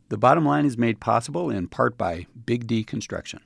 The Bottom Line is made possible in part by Big D Construction.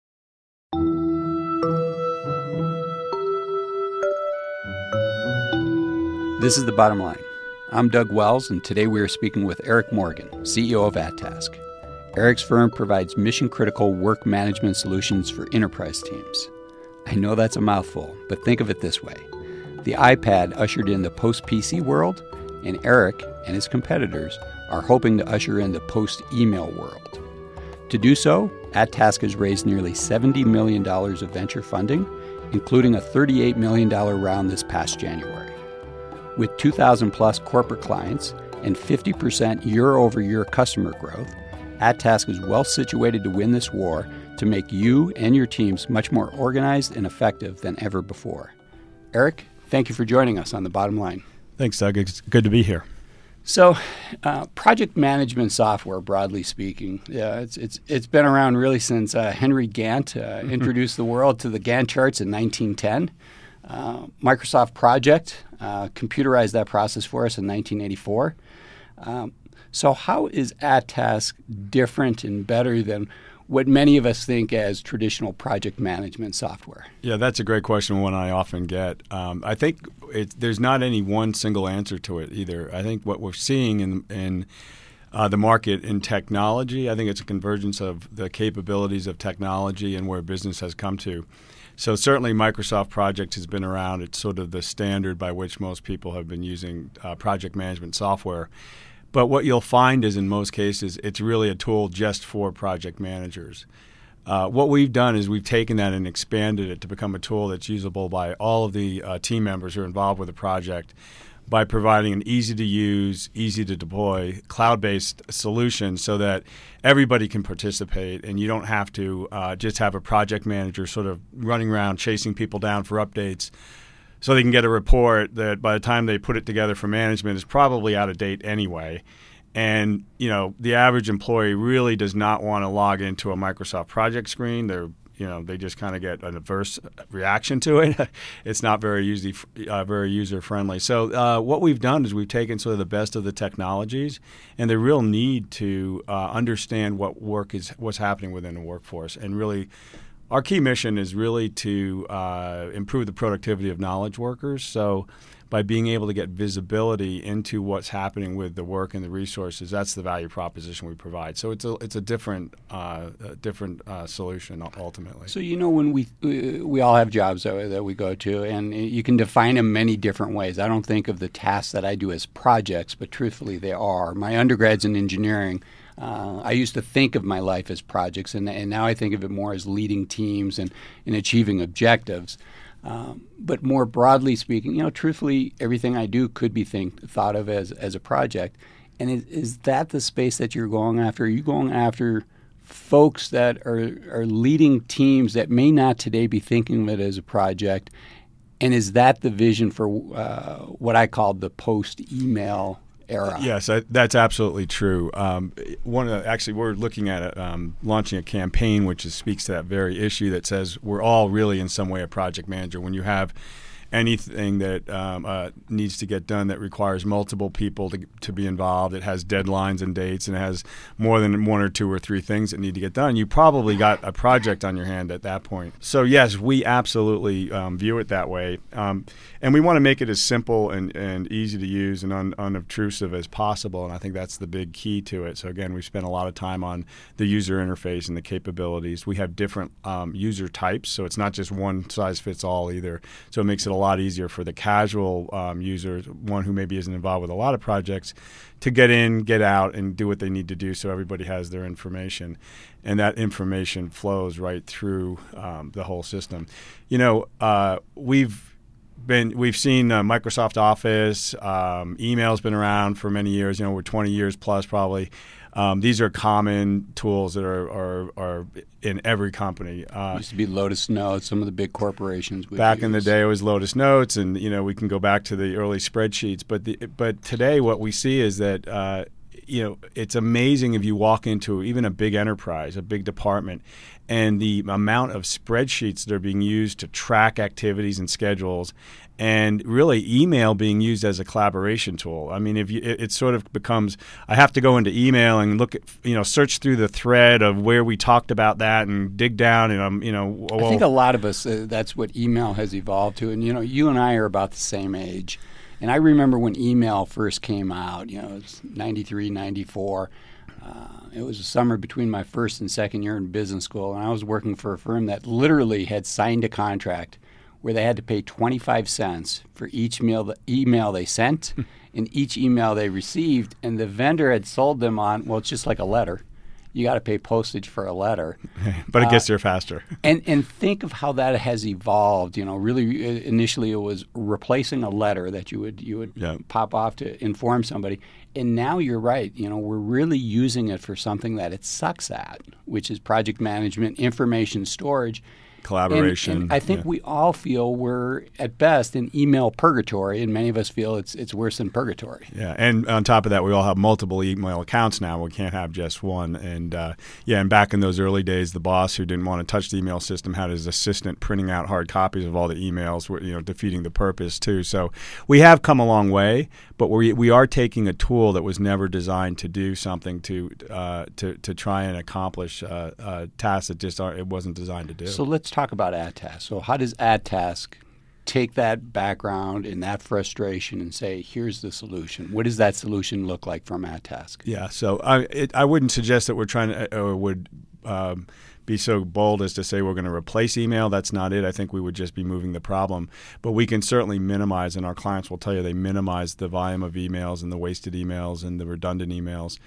This is The Bottom Line. I'm Doug Wells, and today we are speaking with Eric Morgan, CEO of AtTask. Eric's firm provides mission-critical work management solutions for enterprise teams. I know that's a mouthful, but think of it this way. The iPad ushered in the post-PC world, and Eric and his competitors are hoping to usher in the post-email world. To do so, AtTask has raised nearly $70 million of venture funding, including a $38 million round this past January. With 2,000-plus corporate clients and 50% year-over-year customer growth, AtTask is well situated to win this war to make you and your teams much more organized and effective than ever before. Eric, thank you for joining us on The Bottom Line. Thanks, Doug. It's good to be here. So, project management software, broadly speaking, it's been around really since Henry Gantt introduced the world to the Gantt charts in 1910. Microsoft Project computerized that process for us in 1984. So how is AtTask different and better than what many of us think as traditional project management software? Yeah, that's a great question, one I often get. I think there's not any one single answer to it either. I think what we're seeing in the market in technology, I think it's a convergence of the capabilities of technology and where business has come to. So certainly Microsoft Project has been around. It's sort of the standard by which most people have been using project management software. But what you'll find is in most cases, it's really a tool just for project managers. What we've done is we've taken that and expanded it to become a tool that's usable by all of the team members who are involved with the project by providing an easy-to-use, easy-to-deploy, cloud-based solution so that everybody can participate and you don't have to just have a project manager sort of running around chasing people down for updates so they can get a report that by the time they put it together for management is probably out of date anyway. And, you know, the average employee really does not want to log into a Microsoft Project screen. They just kind of get an adverse reaction to it. It's not very user-friendly. So what we've done is we've taken sort of the best of the technologies and the real need to understand what's happening within the workforce. And really, our key mission is really to improve the productivity of knowledge workers. So by being able to get visibility into what's happening with the work and the resources, that's the value proposition we provide. So it's a different solution ultimately. So when we all have jobs that we go to, and you can define them many different ways. I don't think of the tasks that I do as projects, but truthfully they are. My undergrad's in engineering. I used to think of my life as projects, and now I think of it more as leading teams and achieving objectives. But more broadly speaking, truthfully, everything I do could be thought of as a project. And is that the space that you're going after? Are you going after folks that are leading teams that may not today be thinking of it as a project? And is that the vision for what I call the post-email era? Yes, that's absolutely true. We're looking at launching a campaign which speaks to that very issue that says we're all really in some way a project manager. When you have anything that needs to get done that requires multiple people to be involved, it has deadlines and dates, and it has more than one or two or three things that need to get done, you probably got a project on your hand at that point. So yes, we absolutely view it that way. And we want to make it as simple and easy to use and unobtrusive as possible, and I think that's the big key to it. So again, we've spent a lot of time on the user interface and the capabilities. We have different user types, so it's not just one size fits all either. So it makes it a lot easier for the casual user, one who maybe isn't involved with a lot of projects, to get in, get out, and do what they need to do so everybody has their information. And that information flows right through the whole system. We've seen Microsoft Office, email's been around for many years, we're 20 years plus probably. These are common tools that are in every company. It used to be Lotus Notes. Some of the big corporations would back use. In the day, it was Lotus Notes, and we can go back to the early spreadsheets. But today, what we see is that it's amazing if you walk into even a big enterprise, a big department, and the amount of spreadsheets that are being used to track activities and schedules, and really email being used as a collaboration tool. I mean, it sort of becomes, I have to go into email and look at, search through the thread of where we talked about that and dig down, and I think a lot of us, that's what email has evolved to. And, you and I are about the same age. And I remember when email first came out, it was 93, 94. It was a summer between my first and second year in business school, and I was working for a firm that literally had signed a contract where they had to pay 25 cents for each email they sent and each email they received. And the vendor had sold them on, well, it's just like a letter. You got to pay postage for a letter. But it gets there faster. And think of how that has evolved. Really, initially it was replacing a letter that you would pop off to inform somebody. And now you're right. We're really using it for something that it sucks at, which is project management, information storage. Collaboration. And I think we all feel we're, at best, in email purgatory, and many of us feel it's worse than purgatory. Yeah, and on top of that, we all have multiple email accounts now. We can't have just one. And and back in those early days, the boss who didn't want to touch the email system had his assistant printing out hard copies of all the emails, defeating the purpose too. So we have come a long way, but we are taking a tool that was never designed to do something to try and accomplish a task that just it wasn't designed to do. So let's talk about AdTask. So how does AdTask take that background and that frustration and say, here's the solution? What does that solution look like from AdTask? Yeah, so I wouldn't suggest that we're trying to or would be so bold as to say we're going to replace email. That's not it. I think we would just be moving the problem. But we can certainly minimize, and our clients will tell you they minimize the volume of emails and the wasted emails and the redundant emails.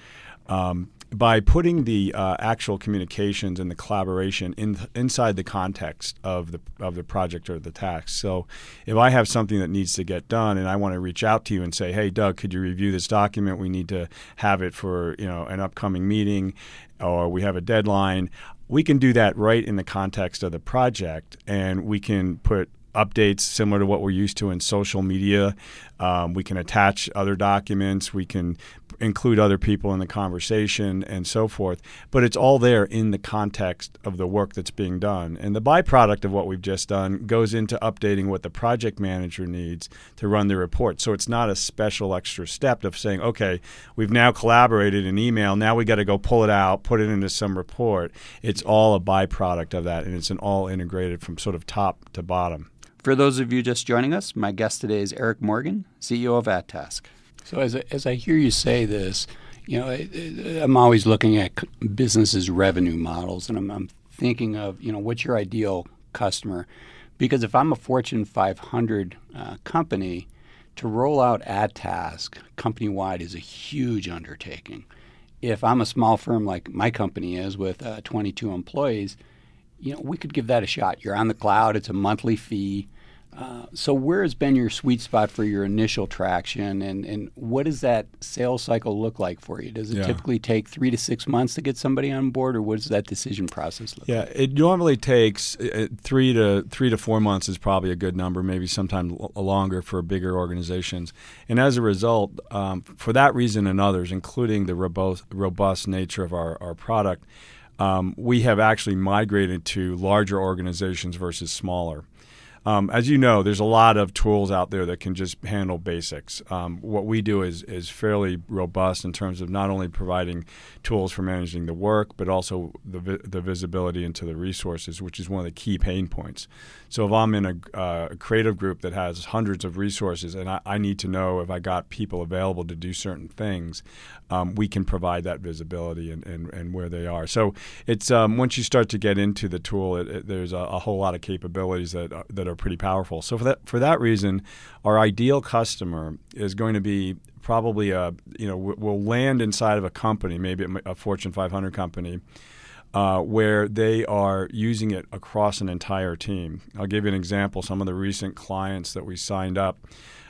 By putting the actual communications and the collaboration inside the context of the project or the task. So if I have something that needs to get done and I want to reach out to you and say, hey, Doug, could you review this document? We need to have it for an upcoming meeting, or we have a deadline. We can do that right in the context of the project, and we can put updates similar to what we're used to in social media. We can attach other documents. We can include other people in the conversation and so forth. But it's all there in the context of the work that's being done. And the byproduct of what we've just done goes into updating what the project manager needs to run the report. So it's not a special extra step of saying, okay, we've now collaborated in email. Now we got to go pull it out, put it into some report. It's all a byproduct of that, and it's an all integrated from sort of top to bottom. For those of you just joining us, my guest today is Eric Morgan, CEO of AdTask. So as I hear you say this, I'm always looking at businesses' revenue models, and I'm thinking of, what's your ideal customer? Because if I'm a Fortune 500 company, to roll out AdTask company-wide is a huge undertaking. If I'm a small firm like my company is with 22 employees, we could give that a shot. You're on the cloud. It's a monthly fee. So where has been your sweet spot for your initial traction, and what does that sales cycle look like for you? Does it typically take 3 to 6 months to get somebody on board, or what does that decision process look like? Yeah, it normally takes 3 to 4 months is probably a good number, maybe sometime longer for bigger organizations. And as a result, for that reason and others, including the robust nature of our product, we have actually migrated to larger organizations versus smaller. As you know, there's a lot of tools out there that can just handle basics. What we do is fairly robust in terms of not only providing tools for managing the work, but also the visibility into the resources, which is one of the key pain points. So if I'm in a creative group that has hundreds of resources and I need to know if I got people available to do certain things, we can provide that visibility and where they are. So it's once you start to get into the tool, there's a whole lot of capabilities that are pretty powerful. So for that reason, our ideal customer is going to be probably will land inside of a company, maybe a Fortune 500 company, where they are using it across an entire team. I'll give you an example. Some of the recent clients that we signed up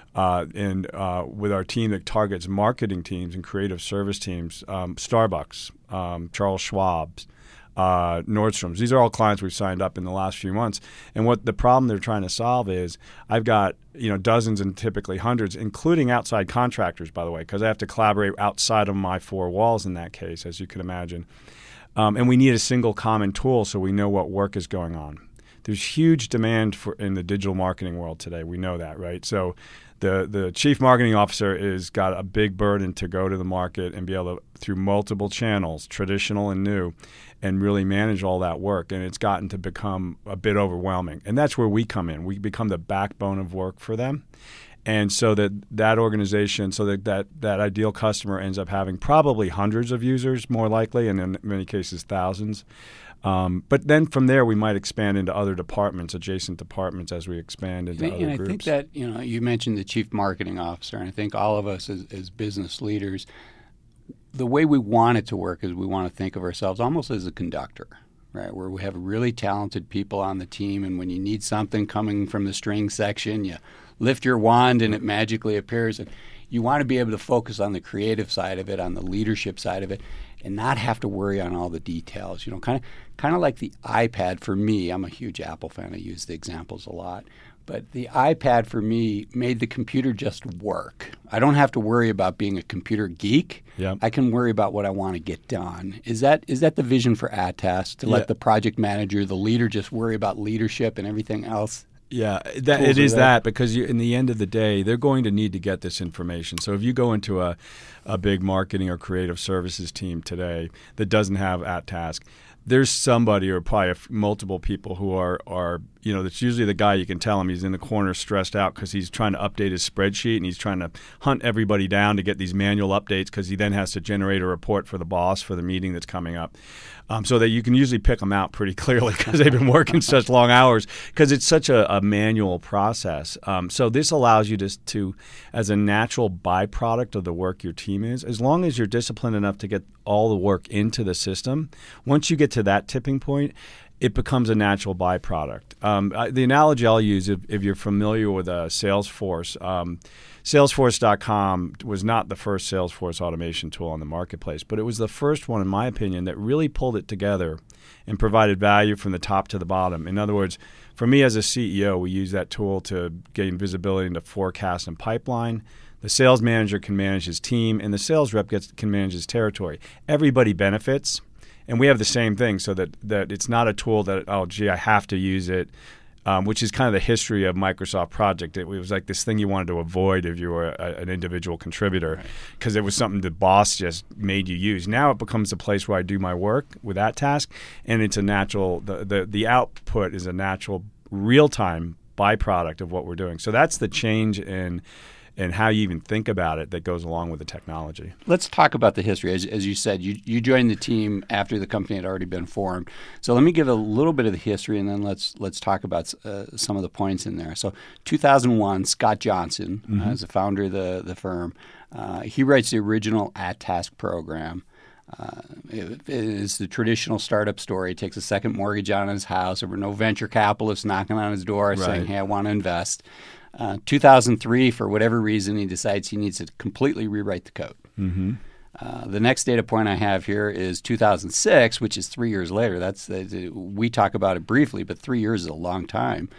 with our team that targets marketing teams and creative service teams, Starbucks, Charles Schwab's, Nordstrom's. These are all clients we've signed up in the last few months. And what the problem they're trying to solve is I've got dozens and typically hundreds, including outside contractors, by the way, because I have to collaborate outside of my four walls in that case, as you can imagine. And we need a single common tool so we know what work is going on. there's huge demand in the digital marketing world today. We know that, right? So the chief marketing officer is got a big burden to go to the market and be able to, through multiple channels, traditional and new, and really manage all that work. And it's gotten to become a bit overwhelming. And that's where we come in. We become the backbone of work for them. And so that organization, so that ideal customer ends up having probably hundreds of users, more likely, and in many cases thousands. But then from there, we might expand into other departments, adjacent departments, as we expand into other groups. And I think that, you mentioned the chief marketing officer, and I think all of us as business leaders, the way we want it to work is we want to think of ourselves almost as a conductor, right? Where we have really talented people on the team, and when you need something coming from the string section, you lift your wand and it magically appears. And you want to be able to focus on the creative side of it, on the leadership side of it, and not have to worry on all the details. Kind of like the iPad for me. I'm a huge Apple fan. I use the examples a lot. But the iPad for me made the computer just work. I don't have to worry about being a computer geek. Yep. I can worry about what I want to get done. Is that the vision for AdTask, to let the project manager, the leader, just worry about leadership and everything else? Yeah, it is that because in the end of the day, they're going to need to get this information. So if you go into a big marketing or creative services team today that doesn't have AdTask, there's somebody or probably multiple people who are that's usually the guy you can tell him he's in the corner stressed out because he's trying to update his spreadsheet and he's trying to hunt everybody down to get these manual updates because he then has to generate a report for the boss for the meeting that's coming up. So that you can usually pick them out pretty clearly because they've been working such long hours because it's such a manual process. So this allows you to, as a natural byproduct of the work your team is, as long as you're disciplined enough to get all the work into the system, once you get to that tipping point, it becomes a natural byproduct. The analogy I'll use, if you're familiar with Salesforce, Salesforce.com was not the first Salesforce automation tool on the marketplace, but it was the first one, in my opinion, that really pulled it together and provided value from the top to the bottom. In other words, for me as a CEO, we use that tool to gain visibility into forecast and pipeline. The sales manager can manage his team, and the sales rep can manage his territory. Everybody benefits. And we have the same thing, so that it's not a tool that, I have to use it, which is kind of the history of Microsoft Project. It was like this thing you wanted to avoid if you were an individual contributor because it was something the boss just made you use. Now it becomes a place where I do my work with that task, and it's a natural the output is a natural real-time byproduct of what we're doing. So that's the change in how you even think about it that goes along with the technology. Let's talk about the history. As you said, you joined the team after the company had already been formed. So let me give a little bit of the history, and then let's talk about some of the points in there. So 2001, Scott Johnson is the founder of the firm. He writes the original AdTask program. It is the traditional startup story. He takes a second mortgage on his house. There were no venture capitalists knocking on his door saying, hey, I want to invest. 2003, for whatever reason, he decides he needs to completely rewrite the code. Mm-hmm. The next data point I have here is 2006, which is 3 years later. We talk about it briefly, but 3 years is a long time.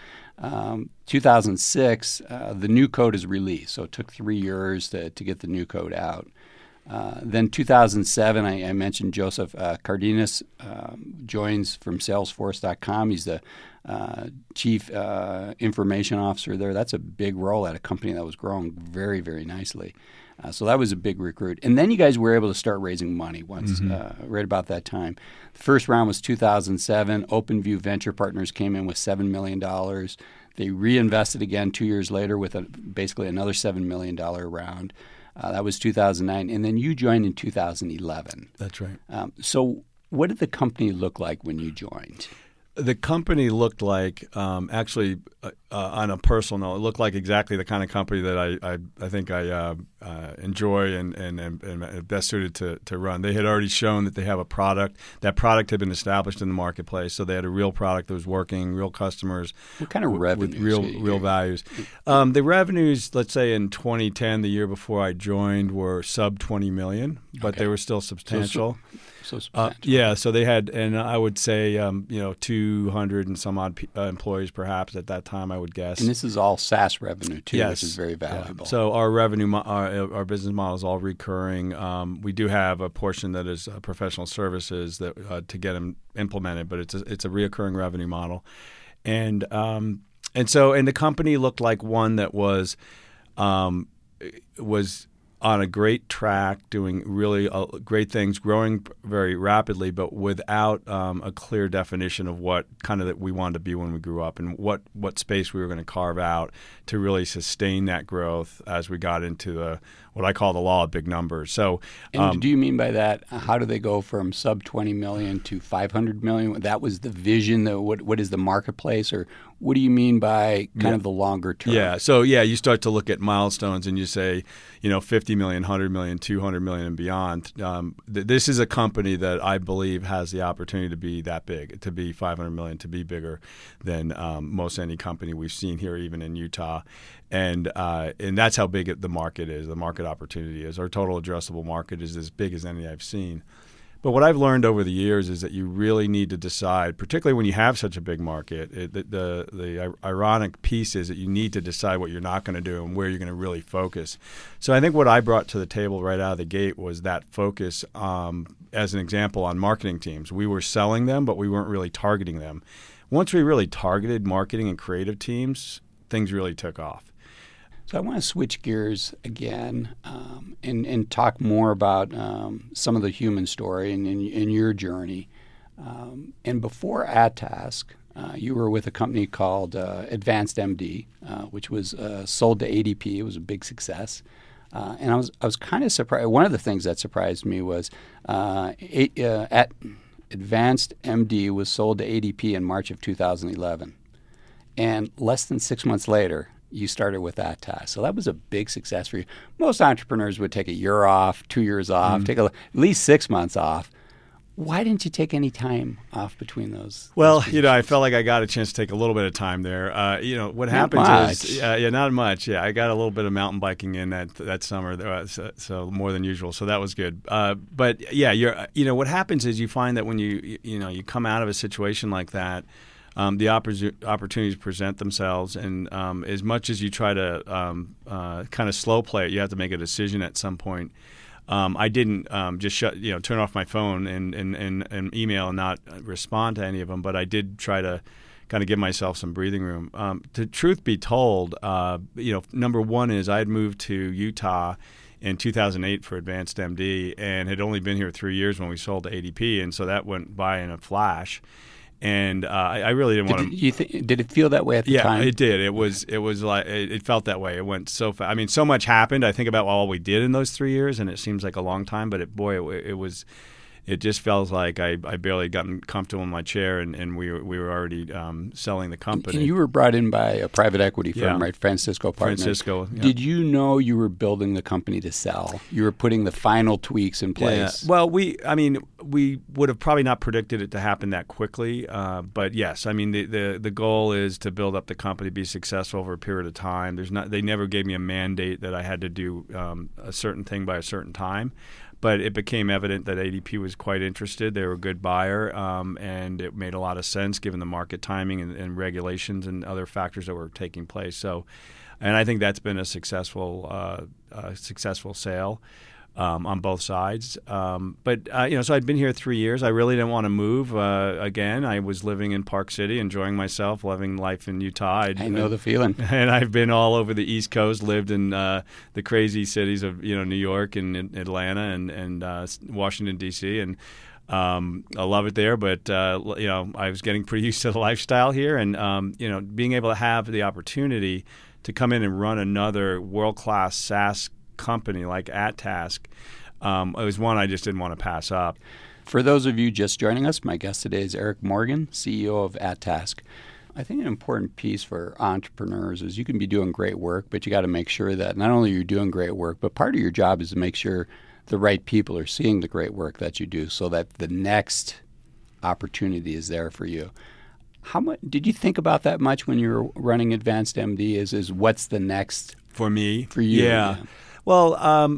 2006, the new code is released, so it took 3 years to get the new code out. Then 2007, I mentioned Joseph Cardenas joins from Salesforce.com. He's the chief information officer there. That's a big role at a company that was growing very, very nicely. So that was a big recruit. And then you guys were able to start raising money once, right about that time. The first round was 2007. OpenView Venture Partners came in with $7 million. They reinvested again 2 years later with basically another $7 million round. That was 2009. And then you joined in 2011. That's right. So what did the company look like when you joined? The company looked like, actually, on a personal note, it looked like exactly the kind of company that I think I enjoy and best suited to run. They had already shown that they have a product. That product had been established in the marketplace, so they had a real product that was working, real customers. What kind of revenues? With real values. The revenues, let's say in 2010, the year before I joined, were sub $20 million, but they were still substantial. So substantial. Yeah, so they had, and I would say, 200 and some odd employees perhaps at that time, I would guess. And this is all SaaS revenue too, yes. Which is very valuable. Yeah. So our revenue, our business model is all recurring. We do have a portion that is professional services that to get them implemented, but it's a reoccurring revenue model. And the company looked like one that was on a great track, doing really great things, growing very rapidly, but without a clear definition of what kind of that we wanted to be when we grew up, and what space we were going to carve out to really sustain that growth as we got into what I call the law of big numbers. So, and do you mean by that? How do they go from sub 20 million to 500 million? That was the vision. What is the marketplace, or what do you mean by kind of the longer term? Yeah. So you start to look at milestones, and you say, 50 million, 100 million, 200 million, and beyond. This is a company that I believe has the opportunity to be that big, to be 500 million, to be bigger than most any company we've seen here, even in Utah. And that's how big the market is. The market opportunity is. Our total addressable market is as big as any I've seen. But what I've learned over the years is that you really need to decide, particularly when you have such a big market. The ironic piece is that you need to decide what you're not going to do and where you're going to really focus. So I think what I brought to the table right out of the gate was that focus, as an example, on marketing teams. We were selling them, but we weren't really targeting them. Once we really targeted marketing and creative teams, things really took off. So I want to switch gears again and talk more about some of the human story and your journey. And before AdTask, you were with a company called AdvancedMD, which was sold to ADP. It was a big success. And I was kind of surprised. One of the things that surprised me was AdvancedMD was sold to ADP in March of 2011. And less than 6 months later, you started with AdTask. So that was a big success for you. Most entrepreneurs would take a year off, 2 years off, take at least 6 months off. Why didn't you take any time off between those? Well, I felt like I got a chance to take a little bit of time there. What happens is, not much. Yeah, I got a little bit of mountain biking in that summer, so more than usual. So that was good. But yeah, what happens is you find that when you come out of a situation like that, the opportunities present themselves, and as much as you try to kind of slow play it, you have to make a decision at some point. I didn't just turn off my phone and email and not respond to any of them, but I did try to kind of give myself some breathing room. To truth be told, number one is I had moved to Utah in 2008 for AdvancedMD and had only been here 3 years when we sold to ADP, and so that went by in a flash. And I really didn't want to. Did it feel that way at the time? Yeah, it did. It was like it felt that way. It went so fast. I mean, so much happened. I think about all we did in those 3 years, and it seems like a long time. But it was. It just felt like I barely gotten comfortable in my chair, and we were already selling the company. And you were brought in by a private equity firm, right? Francisco Partners. Francisco. Yeah. Did you know you were building the company to sell? You were putting the final tweaks in place. Yeah. Well, we would have probably not predicted it to happen that quickly. But yes, I mean the goal is to build up the company, be successful over a period of time. They never gave me a mandate that I had to do a certain thing by a certain time. But it became evident that ADP was quite interested. They were a good buyer, and it made a lot of sense given the market timing and regulations and other factors that were taking place. So, and I think that's been a successful sale on both sides. So I'd been here 3 years. I really didn't want to move again. I was living in Park City, enjoying myself, loving life in Utah. I know the feeling. And I've been all over the East Coast, lived in the crazy cities of New York and Atlanta and Washington, D.C. and I love it there, but I was getting pretty used to the lifestyle here, and being able to have the opportunity to come in and run another world-class SaaS company like AdTask, it was one I just didn't want to pass up. For those of you just joining us, my guest today is Eric Morgan, CEO of AdTask. I think an important piece for entrepreneurs is you can be doing great work, but you got to make sure that not only you're doing great work, but part of your job is to make sure the right people are seeing the great work that you do so that the next opportunity is there for you. How much did you think about that much when you were running AdvancedMD? Is what's the next for me? For you? Yeah. Well,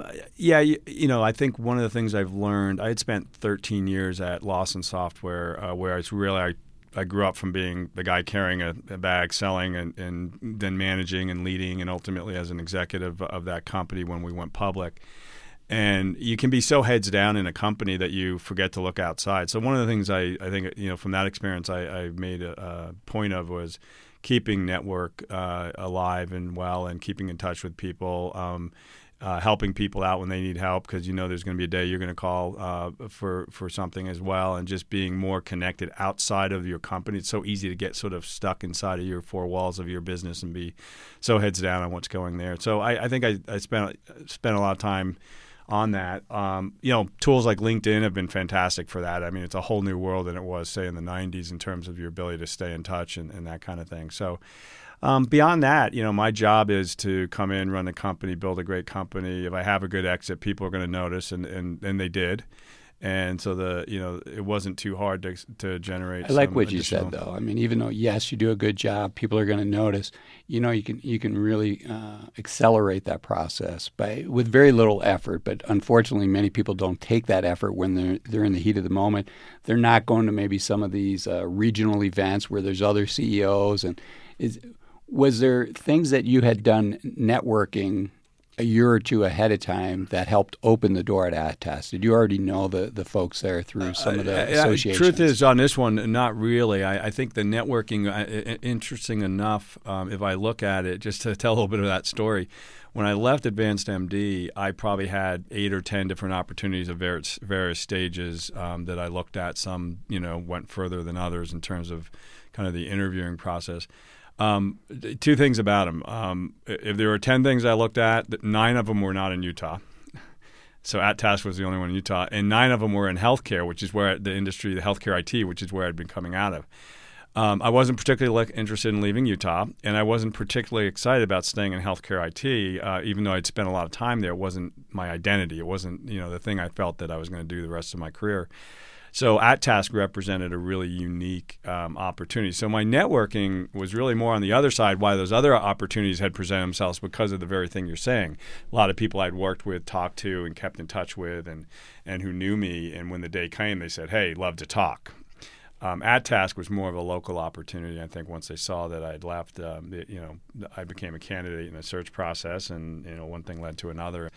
I think one of the things I've learned, I had spent 13 years at Lawson Software, where it's really I grew up from being the guy carrying a bag, selling, and then managing and leading, and ultimately as an executive of that company when we went public. And you can be so heads down in a company that you forget to look outside. So one of the things I think, from that experience I made a point of was keeping network alive and well, and keeping in touch with people, helping people out when they need help, because there's going to be a day you're going to call for something as well, and just being more connected outside of your company. It's so easy to get sort of stuck inside of your four walls of your business and be so heads down on what's going there. So I think I spent a lot of time on that. Tools like LinkedIn have been fantastic for that. I mean, it's a whole new world than it was, say, in the 90s in terms of your ability to stay in touch and that kind of thing. So beyond that, my job is to come in, run a company, build a great company. If I have a good exit, people are going to notice, and they did. And so it wasn't too hard to generate. I like what you said, though. I mean, even though, yes, you do a good job, people are going to notice. You can really accelerate that process with very little effort. But unfortunately, many people don't take that effort when they're in the heat of the moment. They're not going to maybe some of these regional events where there's other CEOs. And was there things that you had done networking a year or two ahead of time that helped open the door at Attest? Did you already know the folks there through some of the associations? Truth is, on this one, not really. I think the networking, interesting enough, if I look at it, just to tell a little bit of that story, when I left Advanced MD, I probably had 8 or 10 different opportunities of various stages that I looked at. Some, went further than others in terms of kind of the interviewing process. Two things about them. If there were 10 things I looked at, 9 of them were not in Utah. So Attest was the only one in Utah. And 9 of them were in healthcare, which is where the industry, the healthcare IT, which is where I'd been coming out of. I wasn't particularly interested in leaving Utah, and I wasn't particularly excited about staying in healthcare IT, even though I'd spent a lot of time there. It wasn't my identity. It wasn't the thing I felt that I was going to do the rest of my career. So Attask represented a really unique opportunity. So my networking was really more on the other side, why those other opportunities had presented themselves, because of the very thing you're saying. A lot of people I'd worked with, talked to, and kept in touch with, and who knew me. And when the day came, they said, "Hey, love to talk." Attask was more of a local opportunity. I think once they saw that I'd left, I became a candidate in the search process, and one thing led to another.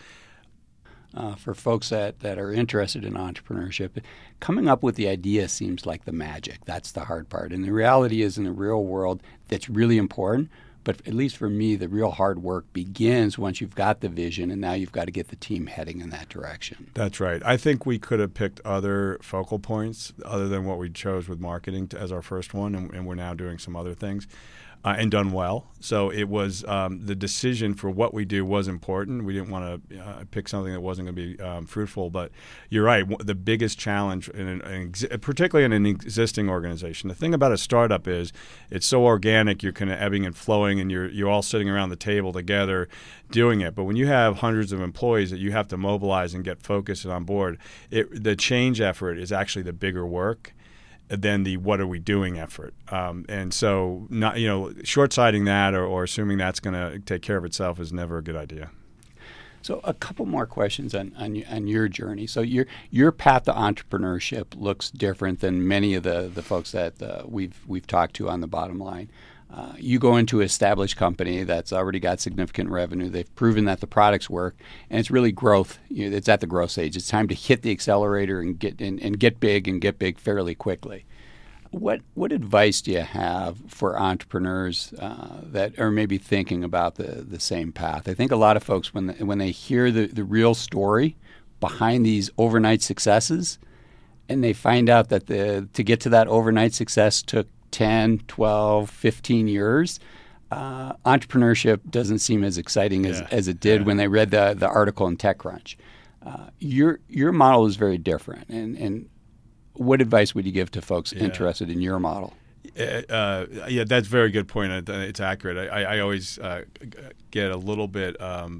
For folks that are interested in entrepreneurship, coming up with the idea seems like the magic. That's the hard part. And the reality is, in the real world, that's really important. But at least for me, the real hard work begins once you've got the vision, and now you've got to get the team heading in that direction. That's right. I think we could have picked other focal points other than what we chose with marketing as our first one, and we're now doing some other things. And done well. So it was the decision for what we do was important. We didn't want to pick something that wasn't going to be fruitful. But you're right. The biggest challenge, particularly in an existing organization, the thing about a startup is it's so organic. You're kind of ebbing and flowing, and you're all sitting around the table together doing it. But when you have hundreds of employees that you have to mobilize and get focused and on board, the change effort is actually the bigger work than the what are we doing effort. And so not short-sighting that or assuming that's going to take care of itself is never a good idea. So a couple more questions on your journey. So your path to entrepreneurship looks different than many of the folks that we've talked to on the bottom line. You go into an established company that's already got significant revenue. They've proven that the products work, and it's really growth. It's at the growth stage. It's time to hit the accelerator and get big fairly quickly. What advice do you have for entrepreneurs that are maybe thinking about the same path? I think a lot of folks, when they hear the real story behind these overnight successes, and they find out that to get to that overnight success took 10, 12, 15 years, entrepreneurship doesn't seem as exciting as it did when they read the article in TechCrunch. Your model is very different. And what advice would you give to folks interested in your model? That's a very good point. It's accurate. I always get a little bit of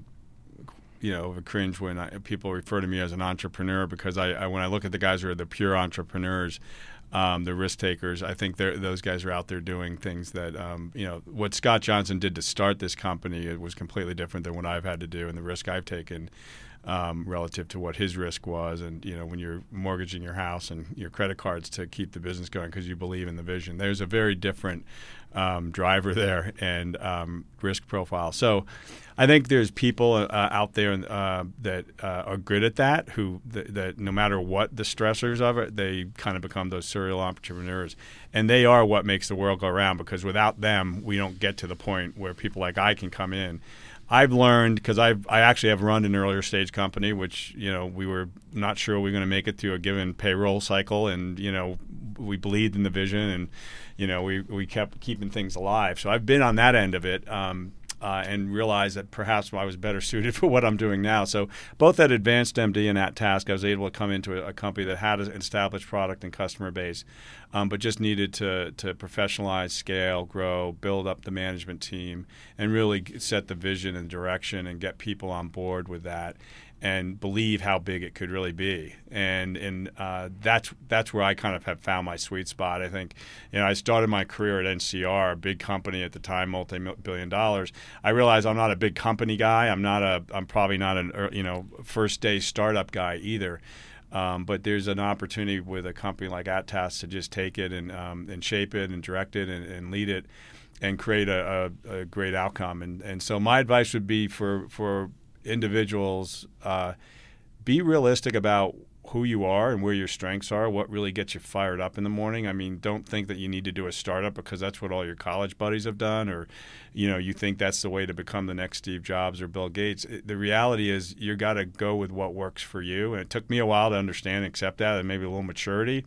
a cringe when people refer to me as an entrepreneur, because when I look at the guys who are the pure entrepreneurs, the risk takers, I think those guys are out there doing things that, what Scott Johnson did to start this company, it was completely different than what I've had to do and the risk I've taken relative to what his risk was, and when you're mortgaging your house and your credit cards to keep the business going because you believe in the vision. There's a very different driver there and risk profile. So I think there's people out there that are good at that, that no matter what the stressors of it, they kind of become those serial entrepreneurs. And they are what makes the world go around, because without them, we don't get to the point where people like I can come in. I've learned, because I actually have run an earlier stage company, which we were not sure we were going to make it through a given payroll cycle, and we believed in the vision, and we kept keeping things alive. So I've been on that end of it, and realized that perhaps I was better suited for what I'm doing now. So both at Advanced MD and at Task, I was able to come into a company that had an established product and customer base, but just needed to professionalize, scale, grow, build up the management team, and really set the vision and direction and get people on board with that and believe how big it could really be. And that's where I kind of have found my sweet spot. I think, I started my career at NCR, a big company at the time, multi-billion dollars. I realized I'm not a big company guy. I'm probably not an first day startup guy either. But there's an opportunity with a company like AtTask to just take it and shape it and direct it and lead it and create a great outcome. And so my advice would be for individuals, be realistic about who you are and where your strengths are, what really gets you fired up in the morning. I mean, don't think that you need to do a startup because that's what all your college buddies have done, or you think that's the way to become the next Steve Jobs or Bill Gates. The reality is you got to go with what works for you, and it took me a while to understand and accept that, and maybe a little maturity.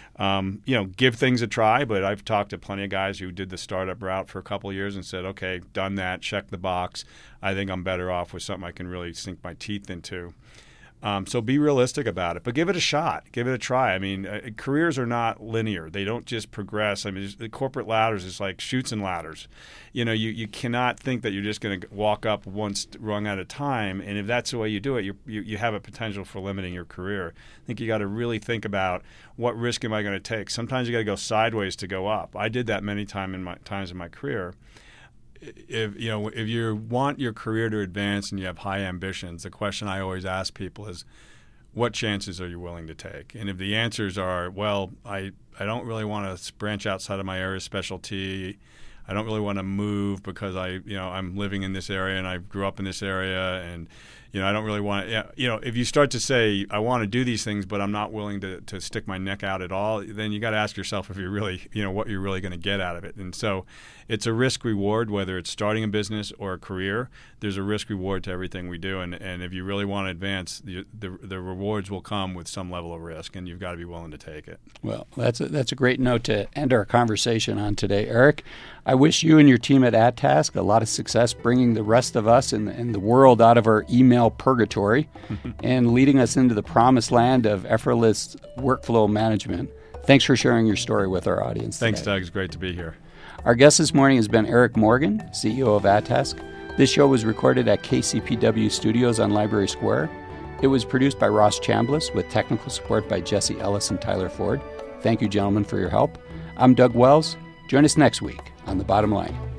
Give things a try, but I've talked to plenty of guys who did the startup route for a couple of years and said, okay, done that, check the box. I think I'm better off with something I can really sink my teeth into. So be realistic about it, but give it a shot. Give it a try. I mean, careers are not linear. They don't just progress. I mean, the corporate ladders is like chutes and ladders. You cannot think that you're just going to walk up one rung at a time, and if that's the way you do it, you have a potential for limiting your career. I think you got to really think about what risk am I going to take. Sometimes you got to go sideways to go up. I did that many times in my career. If you want your career to advance and you have high ambitions, the question I always ask people is, what chances are you willing to take? And if the answers are, well, I don't really want to branch outside of my area of specialty, I don't really want to move because I'm living in this area and I grew up in this area, and I don't really want to, if you start to say, I want to do these things, but I'm not willing to stick my neck out at all, then you got to ask yourself if you're really, what you're really going to get out of it. And so it's a risk reward, whether it's starting a business or a career. There's a risk reward to everything we do. And if you really want to advance, the rewards will come with some level of risk, and you've got to be willing to take it. Well, that's a great note to end our conversation on today, Eric. I wish you and your team at AtTask a lot of success bringing the rest of us in the world out of our email purgatory and leading us into the promised land of effortless workflow management. Thanks for sharing your story with our audience today. Thanks, Doug. It's great to be here. Our guest this morning has been Eric Morgan, CEO of AtTask. This show was recorded at KCPW Studios on Library Square. It was produced by Ross Chambliss with technical support by Jesse Ellis and Tyler Ford. Thank you, gentlemen, for your help. I'm Doug Wells. Join us next week on The Bottom Line.